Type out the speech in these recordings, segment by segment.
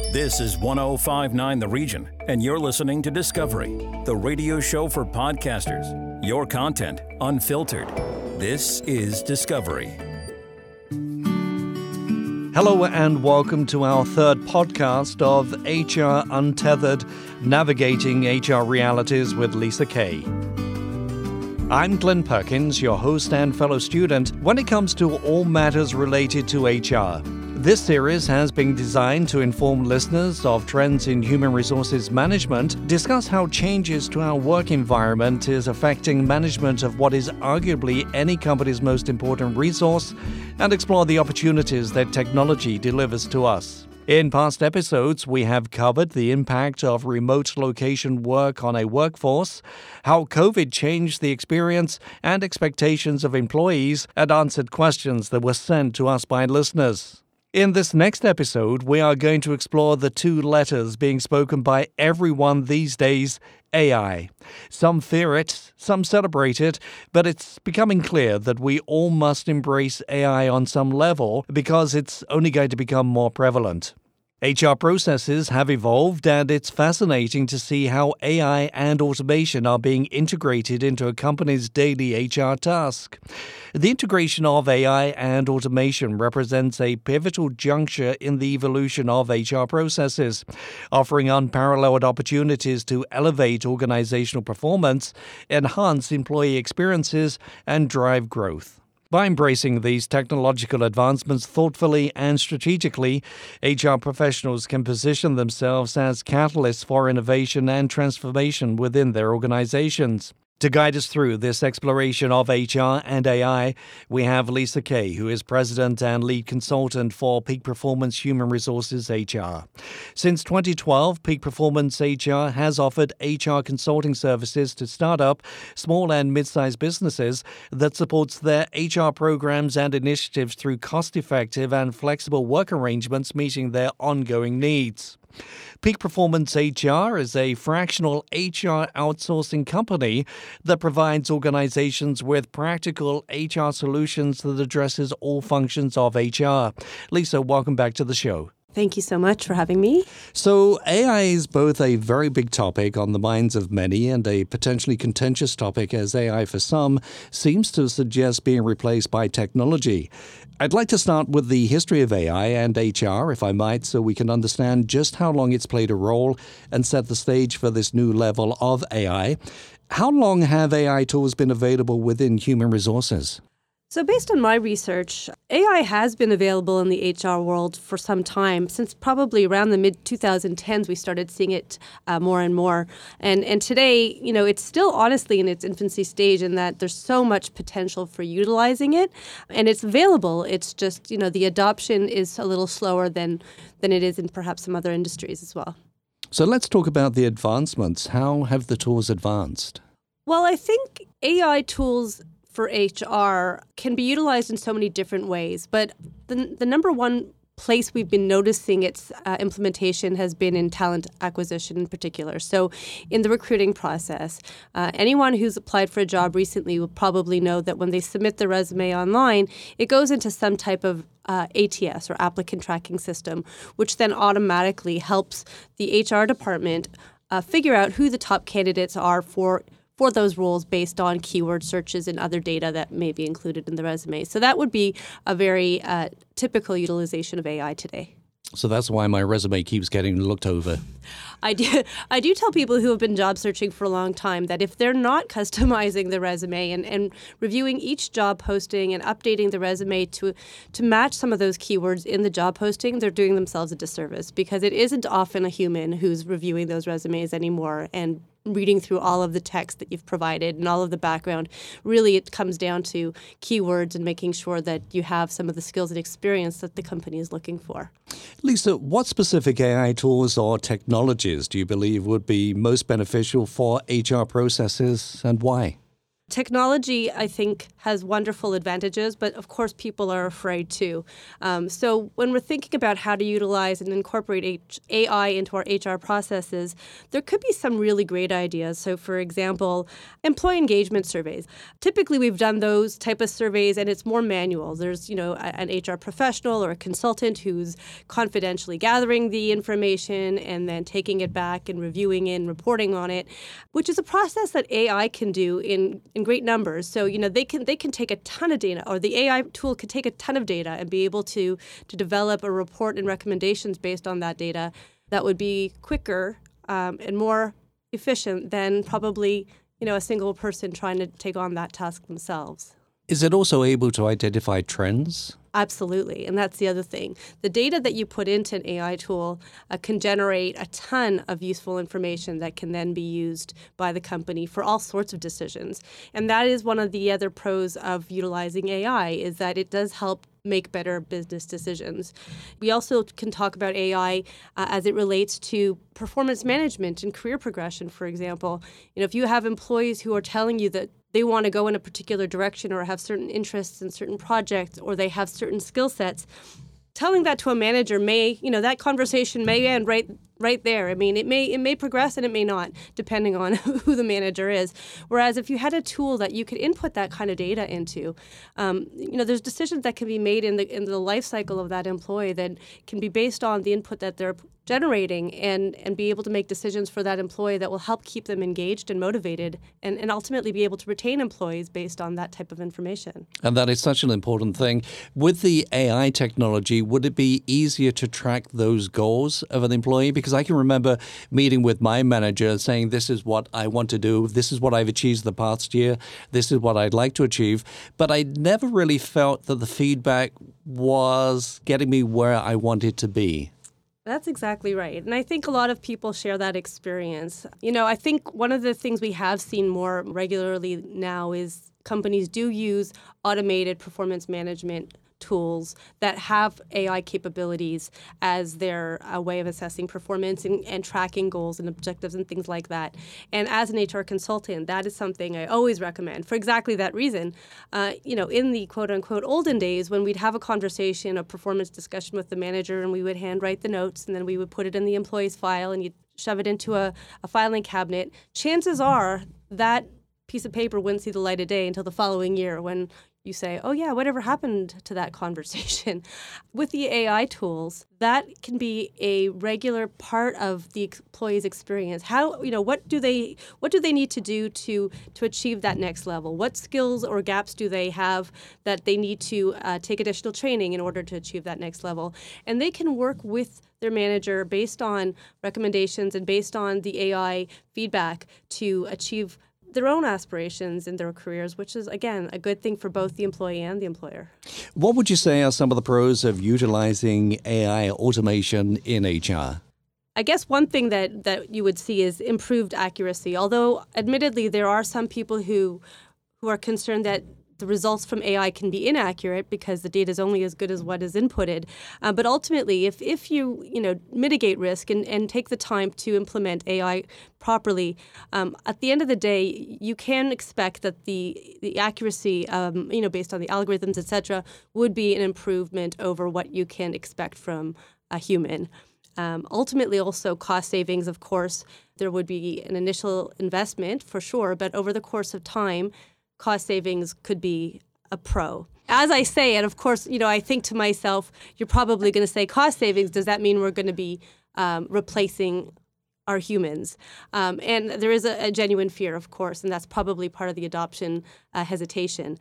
This is 1059 The Region, and you're listening to Discovery, the radio show for podcasters. Your content, unfiltered. This is Discovery. Hello and welcome to our third podcast of HR Untethered, Navigating HR Realities with Lisa Kay. I'm Glenn Perkins, your host and fellow student when it comes to all matters related to HR. This series has been designed to inform listeners of trends in human resources management, discuss how changes to our work environment is affecting management of what is arguably any company's most important resource, and explore the opportunities that technology delivers to us. In past episodes, we have covered the impact of remote location work on a workforce, how COVID changed the experience and expectations of employees, and answered questions that were sent to us by listeners. In this next episode, we are going to explore the two letters being spoken by everyone these days, AI. Some fear it, some celebrate it, but it's becoming clear that we all must embrace AI on some level because it's only going to become more prevalent. HR processes have evolved, and it's fascinating to see how AI and automation are being integrated into a company's daily HR task. The integration of AI and automation represents a pivotal juncture in the evolution of HR processes, offering unparalleled opportunities to elevate organizational performance, enhance employee experiences, and drive growth. By embracing these technological advancements thoughtfully and strategically, HR professionals can position themselves as catalysts for innovation and transformation within their organizations. To guide us through this exploration of HR and AI, we have Lisa Kay, who is President and Lead Consultant for Peak Performance Human Resources HR. Since 2012, Peak Performance HR has offered HR consulting services to startup, small and mid-sized businesses that supports their HR programs and initiatives through cost-effective and flexible work arrangements meeting their ongoing needs. Peak Performance HR is a fractional HR outsourcing company that provides organizations with practical HR solutions that addresses all functions of HR. Lisa, welcome back to the show. Thank you so much for having me. So AI is both a very big topic on the minds of many and a potentially contentious topic, as AI for some seems to suggest being replaced by technology. I'd like to start with the history of AI and HR, if I might, so we can understand just how long it's played a role and set the stage for this new level of AI. How long have AI tools been available within human resources? So based on my research, AI has been available in the HR world for some time. Since probably around the mid-2010s, we started seeing it more and more. And today, it's still honestly in its infancy stage in that there's so much potential for utilizing it. And it's available. It's just, the adoption is a little slower than it is in perhaps some other industries as well. So let's talk about the advancements. How have the tools advanced? Well, I think AI tools for HR can be utilized in so many different ways, but the number one place we've been noticing its implementation has been in talent acquisition in particular. So in the recruiting process, anyone who's applied for a job recently will probably know that when they submit the resume online, it goes into some type of ATS or applicant tracking system, which then automatically helps the HR department figure out who the top candidates are for those roles based on keyword searches and other data that may be included in the resume. So that would be a very typical utilization of AI today. So that's why my resume keeps getting looked over. I do tell people who have been job searching for a long time that if they're not customizing the resume and reviewing each job posting and updating the resume to match some of those keywords in the job posting, they're doing themselves a disservice because it isn't often a human who's reviewing those resumes anymore and reading through all of the text that you've provided and all of the background. Really, it comes down to keywords and making sure that you have some of the skills and experience that the company is looking for. Lisa, what specific AI tools or technologies do you believe would be most beneficial for HR processes and why? Technology, I think, has wonderful advantages, but of course people are afraid too. So when we're thinking about how to utilize and incorporate AI into our HR processes, there could be some really great ideas. So for example, employee engagement surveys. Typically we've done those type of surveys and it's more manual. There's, an HR professional or a consultant who's confidentially gathering the information and then taking it back and reviewing it and reporting on it, which is a process that AI can do in great numbers. So, they can take a ton of data, or the AI tool could take a ton of data and be able to develop a report and recommendations based on that data that would be quicker and more efficient than probably, a single person trying to take on that task themselves. Is it also able to identify trends? Absolutely. And that's the other thing. The data that you put into an AI tool can generate a ton of useful information that can then be used by the company for all sorts of decisions. And that is one of the other pros of utilizing AI, is that it does help make better business decisions. We also can talk about AI as it relates to performance management and career progression, for example. If you have employees who are telling you that they want to go in a particular direction or have certain interests in certain projects, or they have certain skill sets, telling that to a manager may, that conversation may end right there. I mean, it may progress and it may not, depending on who the manager is. Whereas if you had a tool that you could input that kind of data into, there's decisions that can be made in the life cycle of that employee that can be based on the input that they're generating and be able to make decisions for that employee that will help keep them engaged and motivated and ultimately be able to retain employees based on that type of information. And that is such an important thing. With the AI technology, would it be easier to track those goals of an employee? Because I can remember meeting with my manager saying, this is what I want to do, this is what I've achieved the past year, this is what I'd like to achieve. But I never really felt that the feedback was getting me where I wanted to be. That's exactly right. And I think a lot of people share that experience. I think one of the things we have seen more regularly now is companies do use automated performance management tools that have AI capabilities as their way of assessing performance and tracking goals and objectives and things like that. And as an HR consultant, that is something I always recommend for exactly that reason. In the quote-unquote olden days, when we'd have a conversation, a performance discussion with the manager, and we would handwrite the notes, and then we would put it in the employee's file, and you'd shove it into a filing cabinet, chances are that piece of paper wouldn't see the light of day until the following year when you say, oh yeah, whatever happened to that conversation? With the AI tools, that can be a regular part of the employee's experience. How, what do they need to do to achieve that next level? What skills or gaps do they have that they need to take additional training in order to achieve that next level? And they can work with their manager based on recommendations and based on the AI feedback to achieve their own aspirations in their careers, which is, again, a good thing for both the employee and the employer. What would you say are some of the pros of utilizing AI automation in HR? I guess one thing that you would see is improved accuracy, although admittedly there are some people who are concerned that the results from AI can be inaccurate because the data is only as good as what is inputted. But ultimately, if you mitigate risk and take the time to implement AI properly, at the end of the day, you can expect that the accuracy, based on the algorithms, et cetera, would be an improvement over what you can expect from a human. Ultimately, also cost savings, of course, there would be an initial investment for sure, but over the course of time, cost savings could be a pro. As I say, and of course, I think to myself, you're probably going to say cost savings. Does that mean we're going to be replacing our humans? And there is a genuine fear, of course, and that's probably part of the adoption hesitation.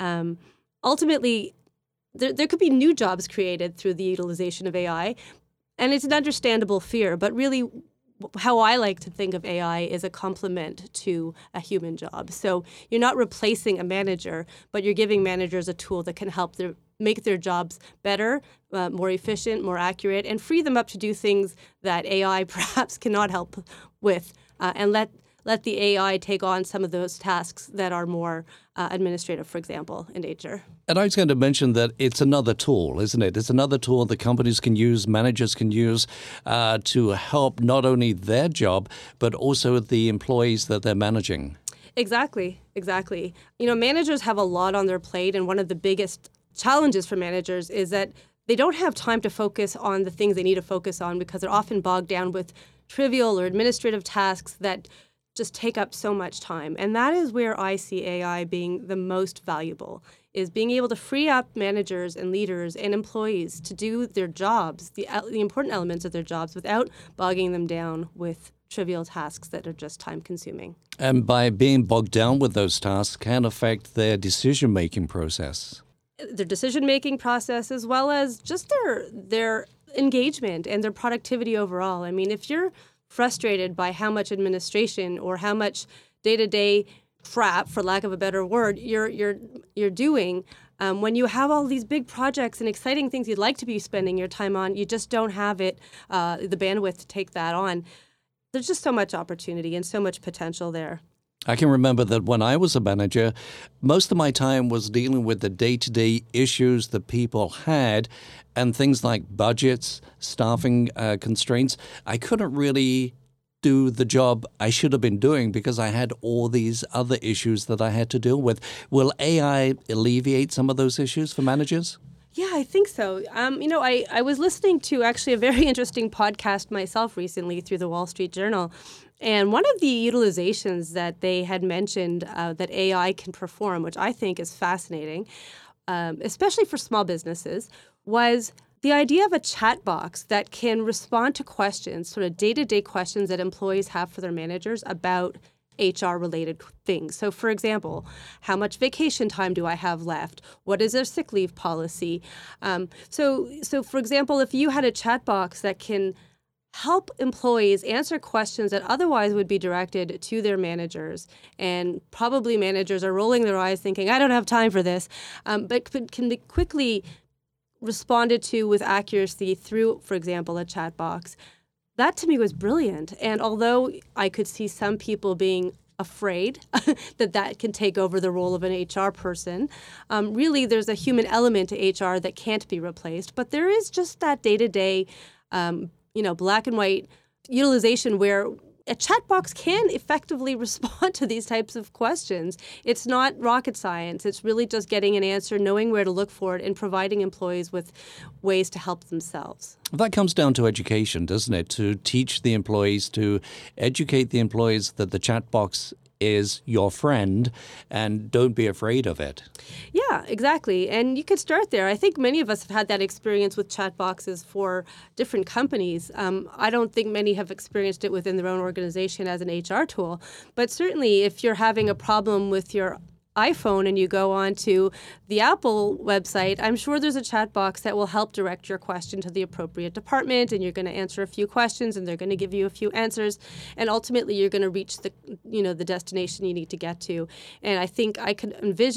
Ultimately, there could be new jobs created through the utilization of AI, and it's an understandable fear, but really how I like to think of AI is a complement to a human job. So you're not replacing a manager, but you're giving managers a tool that can help make their jobs better, more efficient, more accurate, and free them up to do things that AI perhaps cannot help with, and let the AI take on some of those tasks that are more administrative, for example, in nature. And I was going to mention that it's another tool, isn't it? It's another tool that companies can use, managers can use to help not only their job, but also the employees that they're managing. Exactly. Managers have a lot on their plate, and one of the biggest challenges for managers is that they don't have time to focus on the things they need to focus on because they're often bogged down with trivial or administrative tasks that just take up so much time. And that is where I see AI being the most valuable, is being able to free up managers and leaders and employees to do their jobs, the important elements of their jobs, without bogging them down with trivial tasks that are just time-consuming. And by being bogged down with those tasks can affect their decision-making process. Their decision-making process, as well as just their engagement and their productivity overall. I mean, if you're frustrated by how much administration or how much day-to-day crap, for lack of a better word, you're doing, when you have all these big projects and exciting things you'd like to be spending your time on, you just don't have the bandwidth to take that on. There's just so much opportunity and so much potential there. I can remember that when I was a manager, most of my time was dealing with the day-to-day issues that people had and things like budgets, staffing constraints. I couldn't really do the job I should have been doing because I had all these other issues that I had to deal with. Will AI alleviate some of those issues for managers? Yeah, I think so. I was listening to actually a very interesting podcast myself recently through the Wall Street Journal. And one of the utilizations that they had mentioned that AI can perform, which I think is fascinating, especially for small businesses, was the idea of a chat box that can respond to questions, sort of day-to-day questions that employees have for their managers about HR-related things. So, for example, how much vacation time do I have left? What is their sick leave policy? So, for example, if you had a chat box that can help employees answer questions that otherwise would be directed to their managers, and probably managers are rolling their eyes thinking, I don't have time for this, but can be quickly responded to with accuracy through, for example, a chat box. That to me was brilliant. And although I could see some people being afraid that can take over the role of an HR person, really there's a human element to HR that can't be replaced. But there is just that day-to-day black and white utilization where a chat box can effectively respond to these types of questions. It's not rocket science. It's really just getting an answer, knowing where to look for it, and providing employees with ways to help themselves. That comes down to education, doesn't it? To teach the employees, to educate the employees that the chat box is your friend and don't be afraid of it. Yeah, exactly. And you could start there. I think many of us have had that experience with chat boxes for different companies. I don't think many have experienced it within their own organization as an HR tool. But certainly if you're having a problem with your iPhone and you go on to the Apple website, I'm sure there's a chat box that will help direct your question to the appropriate department, and you're going to answer a few questions and they're going to give you a few answers, and ultimately you're going to reach the destination you need to get to. And I think I could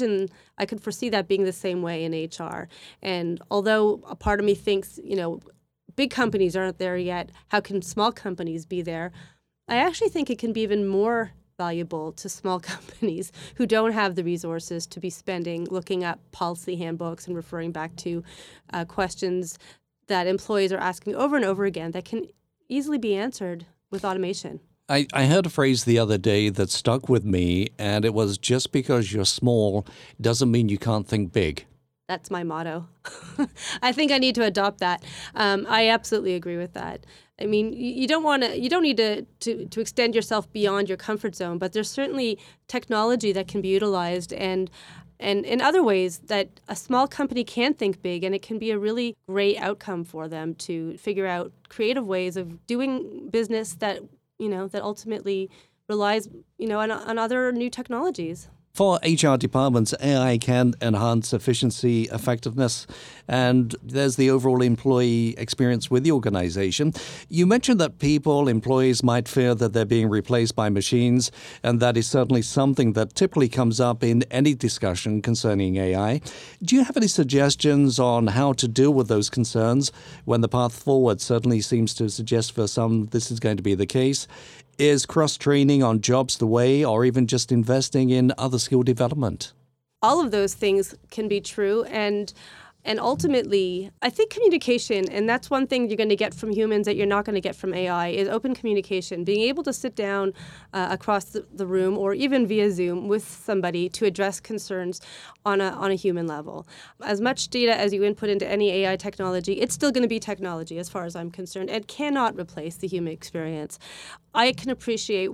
foresee that being the same way in HR. And although a part of me thinks, big companies aren't there yet, how can small companies be there? I actually think it can be even more valuable to small companies who don't have the resources to be spending looking up policy handbooks and referring back to questions that employees are asking over and over again that can easily be answered with automation. I heard a phrase the other day that stuck with me, and it was, just because you're small doesn't mean you can't think big. That's my motto. I think I need to adopt that. I absolutely agree with that. I mean, you don't need to extend yourself beyond your comfort zone, but there's certainly technology that can be utilized and in other ways that a small company can think big, and it can be a really great outcome for them to figure out creative ways of doing business that ultimately relies, on other new technologies. For HR departments, AI can enhance efficiency, effectiveness, and there's the overall employee experience with the organization. You mentioned that employees might fear that they're being replaced by machines, and that is certainly something that typically comes up in any discussion concerning AI. Do you have any suggestions on how to deal with those concerns when the path forward certainly seems to suggest for some this is going to be the case? Is cross-training on jobs the way, or even just investing in other skill development? All of those things can be true, and And ultimately, I think communication, and that's one thing you're going to get from humans that you're not going to get from AI, is open communication. Being able to sit down across the room or even via Zoom with somebody to address concerns on a human level. As much data as you input into any AI technology, it's still going to be technology as far as I'm concerned. It cannot replace the human experience. I can appreciate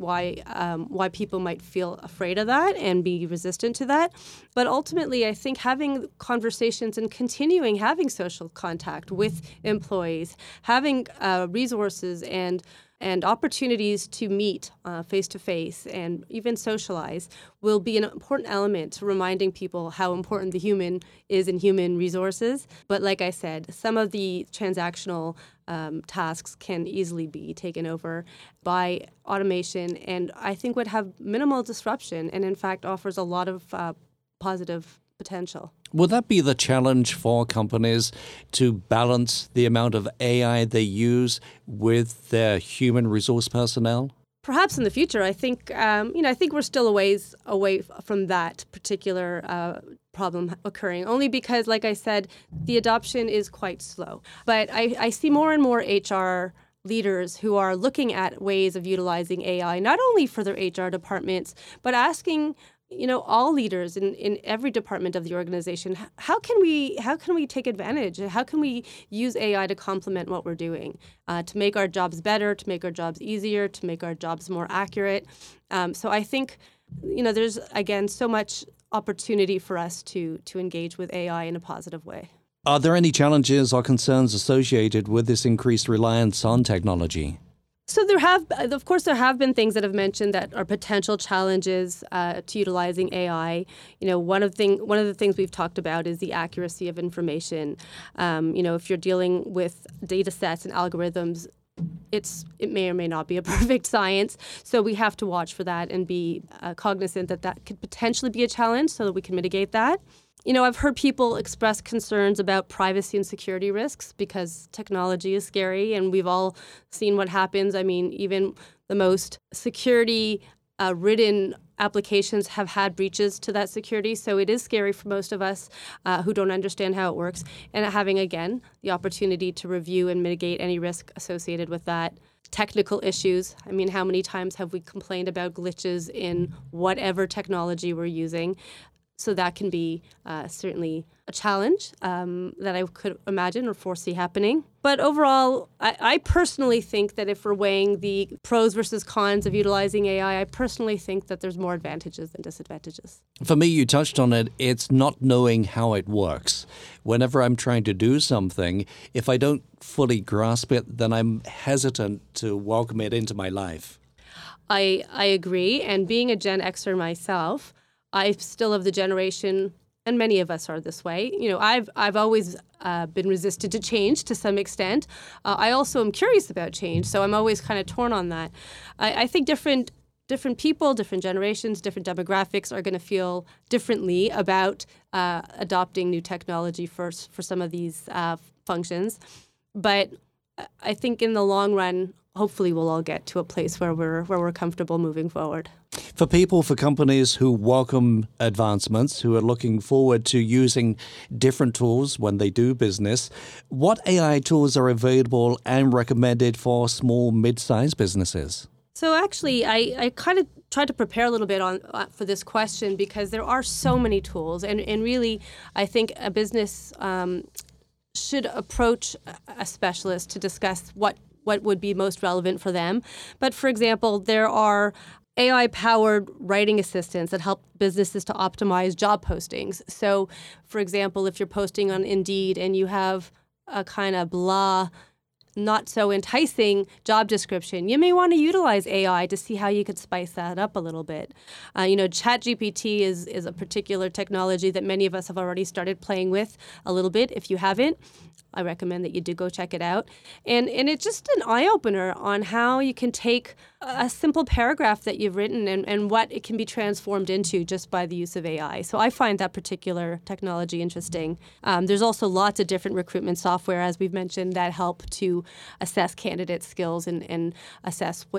why people might feel afraid of that and be resistant to that. But ultimately, I think having conversations and continuing having social contact with employees, having resources and opportunities to meet face-to-face and even socialize will be an important element to reminding people how important the human is in human resources. But like I said, some of the transactional tasks can easily be taken over by automation, and I think would have minimal disruption and in fact offers a lot of positive potential. Will that be the challenge for companies to balance the amount of AI they use with their human resource personnel? Perhaps in the future, I think I think we're still a ways away from that particular problem occurring. Only because, like I said, the adoption is quite slow. But I see more and more HR leaders who are looking at ways of utilizing AI, not only for their HR departments, but asking all leaders in every department of the organization, how can we take advantage? How can we use AI to complement what we're doing, to make our jobs better, to make our jobs easier, to make our jobs more accurate? So I think, there's, again, so much opportunity for us to engage with AI in a positive way. Are there any challenges or concerns associated with this increased reliance on technology? So there have been things that have mentioned that are potential challenges to utilizing AI. One of the things we've talked about is the accuracy of information. If you're dealing with data sets and algorithms, it may or may not be a perfect science. So we have to watch for that and be cognizant that could potentially be a challenge so that we can mitigate that. I've heard people express concerns about privacy and security risks because technology is scary, and we've all seen what happens. I mean, even the most security-ridden applications have had breaches to that security, so it is scary for most of us who don't understand how it works. And having, again, the opportunity to review and mitigate any risk associated with that. Technical issues. I mean, how many times have we complained about glitches in whatever technology we're using? So that can be certainly a challenge that I could imagine or foresee happening. But overall, I personally think that if we're weighing the pros versus cons of utilizing AI, I personally think that there's more advantages than disadvantages. For me, you touched on it, it's not knowing how it works. Whenever I'm trying to do something, if I don't fully grasp it, then I'm hesitant to welcome it into my life. I agree. And being a Gen Xer myself, I still of the generation, and many of us are this way. I've always been resistant to change to some extent. I also am curious about change, so I'm always kind of torn on that. I think different people, different generations, different demographics are going to feel differently about adopting new technology for some of these functions. But I think in the long run, hopefully we'll all get to a place where we're comfortable moving forward. For companies who welcome advancements, who are looking forward to using different tools when they do business, what AI tools are available and recommended for small, mid-sized businesses? So actually, I kind of tried to prepare a little bit for this question because there are so many tools. And really, I think a business should approach a specialist to discuss what would be most relevant for them. But for example, there are AI-powered writing assistants that help businesses to optimize job postings. So, for example, if you're posting on Indeed and you have a kind of blah, not so enticing job description, you may want to utilize AI to see how you could spice that up a little bit. ChatGPT is a particular technology that many of us have already started playing with a little bit. If you haven't, I recommend that you do go check it out. And it's just an eye-opener on how you can take a simple paragraph that you've written and what it can be transformed into just by the use of AI. So I find that particular technology interesting. There's also lots of different recruitment software, as we've mentioned, that help to assess candidate skills and assess what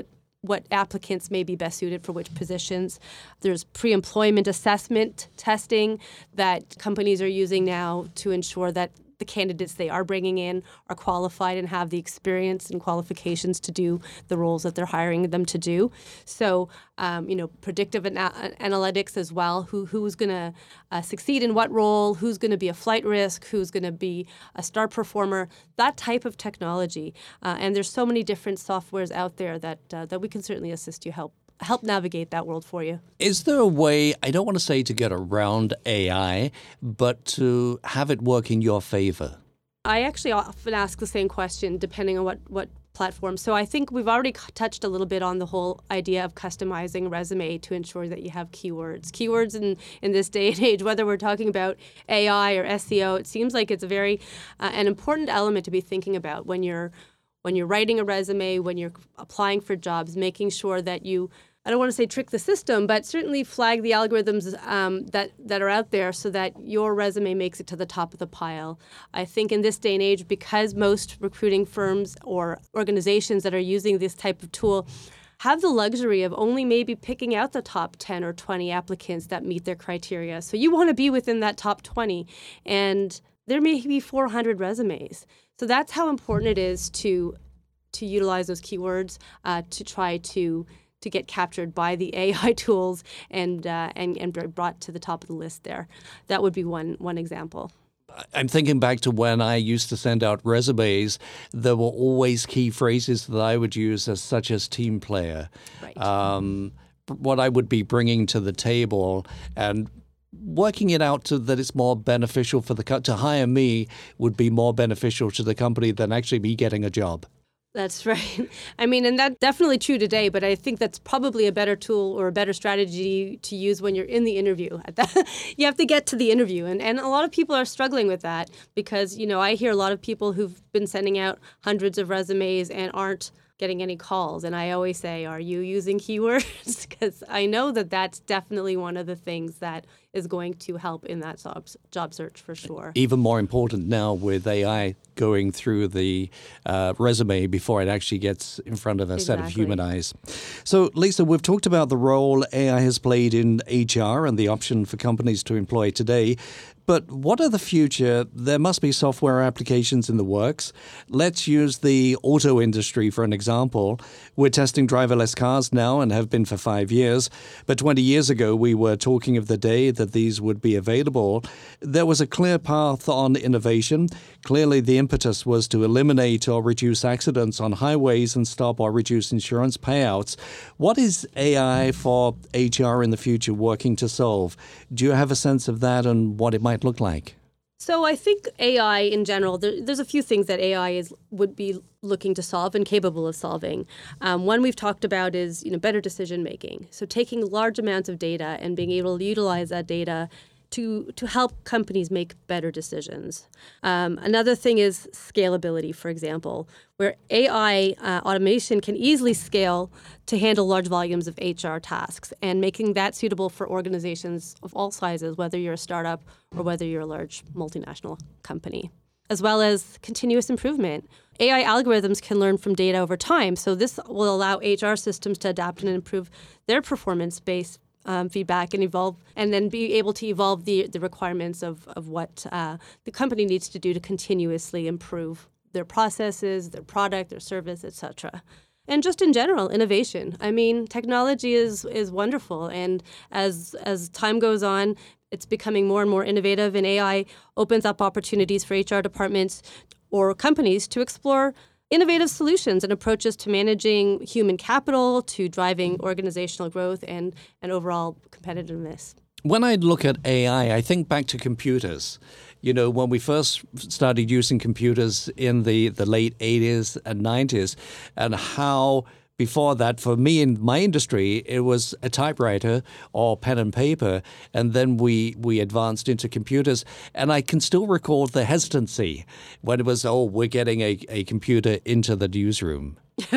what applicants may be best suited for which positions. There's pre-employment assessment testing that companies are using now to ensure that the candidates they are bringing in are qualified and have the experience and qualifications to do the roles that they're hiring them to do. So, predictive analytics as well, who's going to succeed in what role, who's going to be a flight risk, who's going to be a star performer, that type of technology. And there's so many different softwares out there that we can certainly assist you, help navigate that world for you. Is there a way, I don't want to say to get around AI, but to have it work in your favor? I actually often ask the same question depending on what platform. So I think we've already touched a little bit on the whole idea of customizing a resume to ensure that you have keywords. Keywords in this day and age, whether we're talking about AI or SEO, it seems like it's a very an important element to be thinking about when you're writing a resume, when you're applying for jobs, making sure that you, I don't want to say trick the system, but certainly flag the algorithms that are out there so that your resume makes it to the top of the pile. I think in this day and age, because most recruiting firms or organizations that are using this type of tool have the luxury of only maybe picking out the top 10 or 20 applicants that meet their criteria. So you want to be within that top 20, and there may be 400 resumes. So that's how important it is to utilize those keywords to try to get captured by the AI tools and brought to the top of the list there. That would be one example. I'm thinking back to when I used to send out resumes. There were always key phrases that I would use such as team player. Right. What I would be bringing to the table and working it out that it's more beneficial for to hire me would be more beneficial to the company than actually me getting a job. That's right. I mean, and that's definitely true today, but I think that's probably a better tool or a better strategy to use when you're in the interview. You have to get to the interview, and a lot of people are struggling with that because, I hear a lot of people who've been sending out hundreds of resumes and aren't getting any calls. And I always say, are you using keywords? Because I know that that's definitely one of the things that is going to help in that job search for sure. Even more important now with AI going through the resume before it actually gets in front of a set of human eyes. So, Lisa, we've talked about the role AI has played in HR and the option for companies to employ today. But what are the future? There must be software applications in the works. Let's use the auto industry for an example. We're testing driverless cars now and have been for 5 years. But 20 years ago, we were talking of the day that these would be available. There was a clear path on innovation. Clearly, the impetus was to eliminate or reduce accidents on highways and stop or reduce insurance payouts. What is AI for HR in the future working to solve? Do you have a sense of that and what it might look like? So I think AI in general, there's a few things that AI would be looking to solve and capable of solving. One we've talked about is better decision making. So taking large amounts of data and being able to utilize that data to help companies make better decisions. Another thing is scalability, for example, where AI automation can easily scale to handle large volumes of HR tasks and making that suitable for organizations of all sizes, whether you're a startup or whether you're a large multinational company, as well as continuous improvement. AI algorithms can learn from data over time, so this will allow HR systems to adapt and improve their performance-based feedback and evolve, and then be able to evolve the requirements of what the company needs to do to continuously improve their processes, their product, their service, etc. And just in general, innovation. I mean, technology is wonderful, and as time goes on, it's becoming more and more innovative, and AI opens up opportunities for HR departments or companies to explore innovative solutions and approaches to managing human capital, to driving organizational growth and overall competitiveness. When I look at AI, I think back to computers. When we first started using computers in the late 80s and 90s, and how before that, for me in my industry, it was a typewriter or pen and paper, and then we advanced into computers. And I can still recall the hesitancy when it was, we're getting a computer into the newsroom.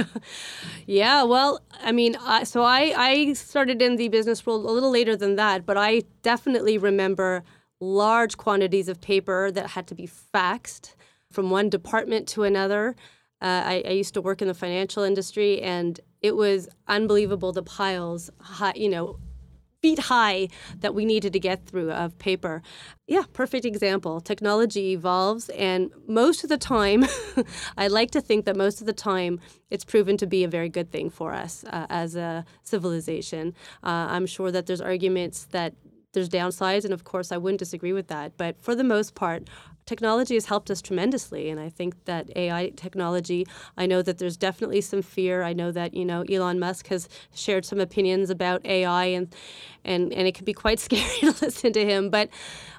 Yeah, well, I mean, so I started in the business world a little later than that, but I definitely remember large quantities of paper that had to be faxed from one department to another. I used to work in the financial industry, and it was unbelievable the piles, feet high that we needed to get through of paper. Yeah, perfect example. Technology evolves, and most of the time, I like to think that most of the time, it's proven to be a very good thing for us as a civilization. I'm sure that there's arguments that there's downsides, and of course, I wouldn't disagree with that. But for the most part, technology has helped us tremendously, and I think that AI technology, I know that there's definitely some fear. I know that, Elon Musk has shared some opinions about AI, and it can be quite scary to listen to him. But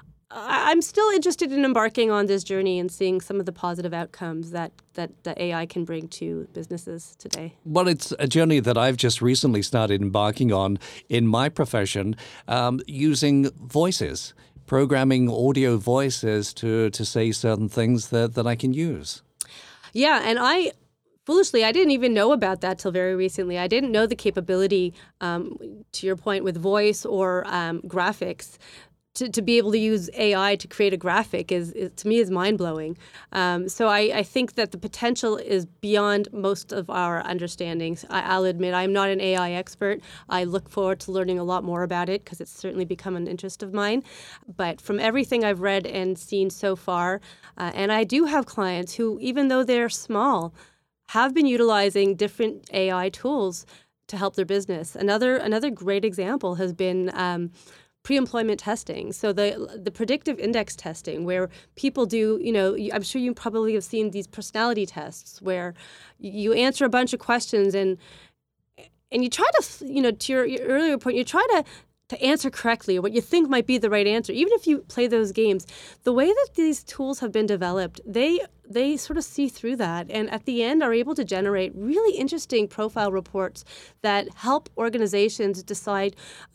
I'm still interested in embarking on this journey and seeing some of the positive outcomes that the AI can bring to businesses today. Well, it's a journey that I've just recently started embarking on in my profession, using voices. Programming audio voices to say certain things that I can use. Yeah, and foolishly, I didn't even know about that till very recently. I didn't know the capability, to your point, with voice or graphics. To be able to use AI to create a graphic is to me is mind-blowing. So I think that the potential is beyond most of our understandings. I'll admit I'm not an AI expert. I look forward to learning a lot more about it because it's certainly become an interest of mine. But from everything I've read and seen so far, and I do have clients who, even though they're small, have been utilizing different AI tools to help their business. Another great example has been pre-employment testing. So the predictive index testing, where people do, I'm sure you probably have seen these personality tests where you answer a bunch of questions and you try to, to your earlier point, you try to answer correctly, or what you think might be the right answer. Even if you play those games, the way that these tools have been developed, they sort of see through that, and at the end are able to generate really interesting profile reports that help organizations decide,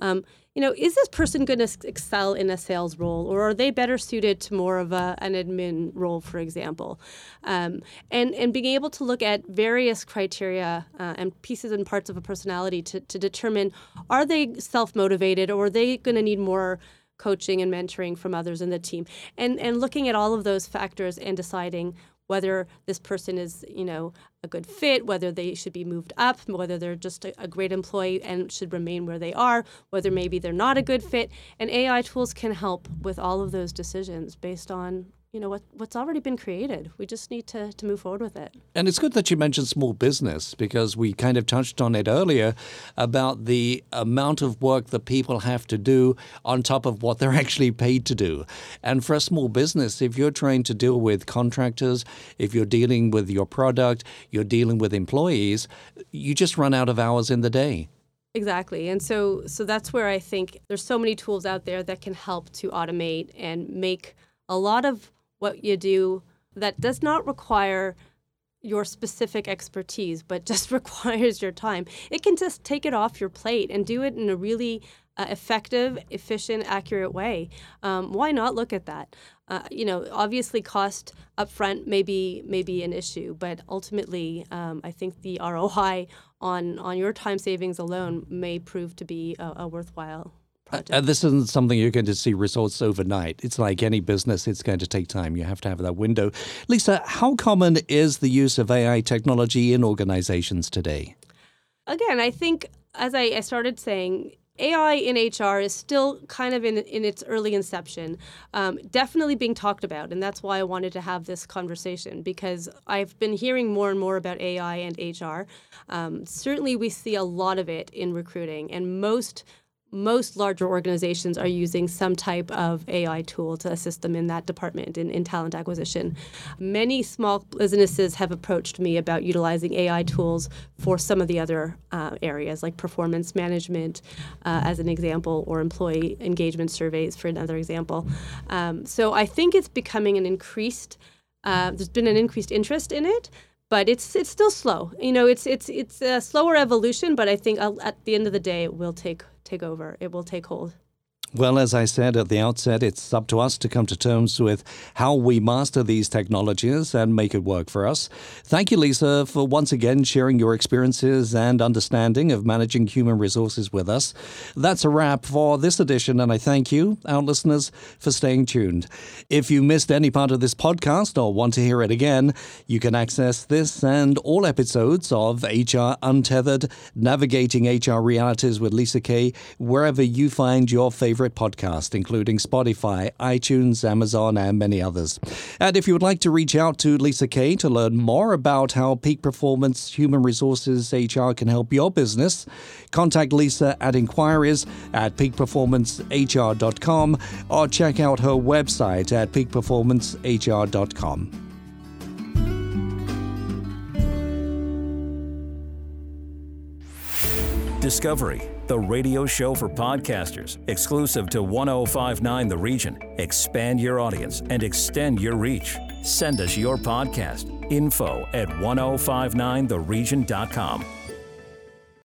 is this person going to excel in a sales role, or are they better suited to more of an admin role, for example? And being able to look at various criteria and pieces and parts of a personality to determine, are they self-motivated, or are they going to need more coaching and mentoring from others in the team? And looking at all of those factors and deciding whether this person is, a good fit, whether they should be moved up, whether they're just a great employee and should remain where they are, whether maybe they're not a good fit. And AI tools can help with all of those decisions based on, what's already been created. We just need to move forward with it. And it's good that you mentioned small business, because we kind of touched on it earlier about the amount of work that people have to do on top of what they're actually paid to do. And for a small business, if you're trying to deal with contractors, if you're dealing with your product, you're dealing with employees, you just run out of hours in the day. Exactly. And so that's where I think there's so many tools out there that can help to automate and make a lot of what you do that does not require your specific expertise, but just requires your time. It can just take it off your plate and do it in a really effective, efficient, accurate way. Why not look at that? Obviously cost upfront may be an issue, but ultimately I think the ROI on your time savings alone may prove to be a worthwhile project. This isn't something you're going to see results overnight. It's like any business, it's going to take time. You have to have that window. Lisa, how common is the use of AI technology in organizations today? Again, I think, as I started saying, AI in HR is still kind of in its early inception, definitely being talked about. And that's why I wanted to have this conversation, because I've been hearing more and more about AI and HR. Certainly, we see a lot of it in recruiting, and most larger organizations are using some type of AI tool to assist them in that department, in talent acquisition. Many small businesses have approached me about utilizing AI tools for some of the other areas, like performance management, as an example, or employee engagement surveys for another example. So I think it's becoming there's been an increased interest in it, but it's still slow. It's a slower evolution, but I think at the end of the day, it will take over. It will take hold. Well, as I said at the outset, it's up to us to come to terms with how we master these technologies and make it work for us. Thank you, Lisa, for once again sharing your experiences and understanding of managing human resources with us. That's a wrap for this edition, and I thank you, our listeners, for staying tuned. If you missed any part of this podcast or want to hear it again, you can access this and all episodes of HR Untethered, Navigating HR Realities with Lisa Kay, wherever you find your favorite podcast, including Spotify, iTunes, Amazon, and many others. And if you would like to reach out to Lisa Kay to learn more about how Peak Performance Human Resources HR can help your business, contact Lisa at inquiries@peakperformancehr.com or check out her website at peakperformancehr.com. Discovery, the radio show for podcasters, exclusive to 1059 The Region. Expand your audience and extend your reach. Send us your podcast. info@1059theregion.com.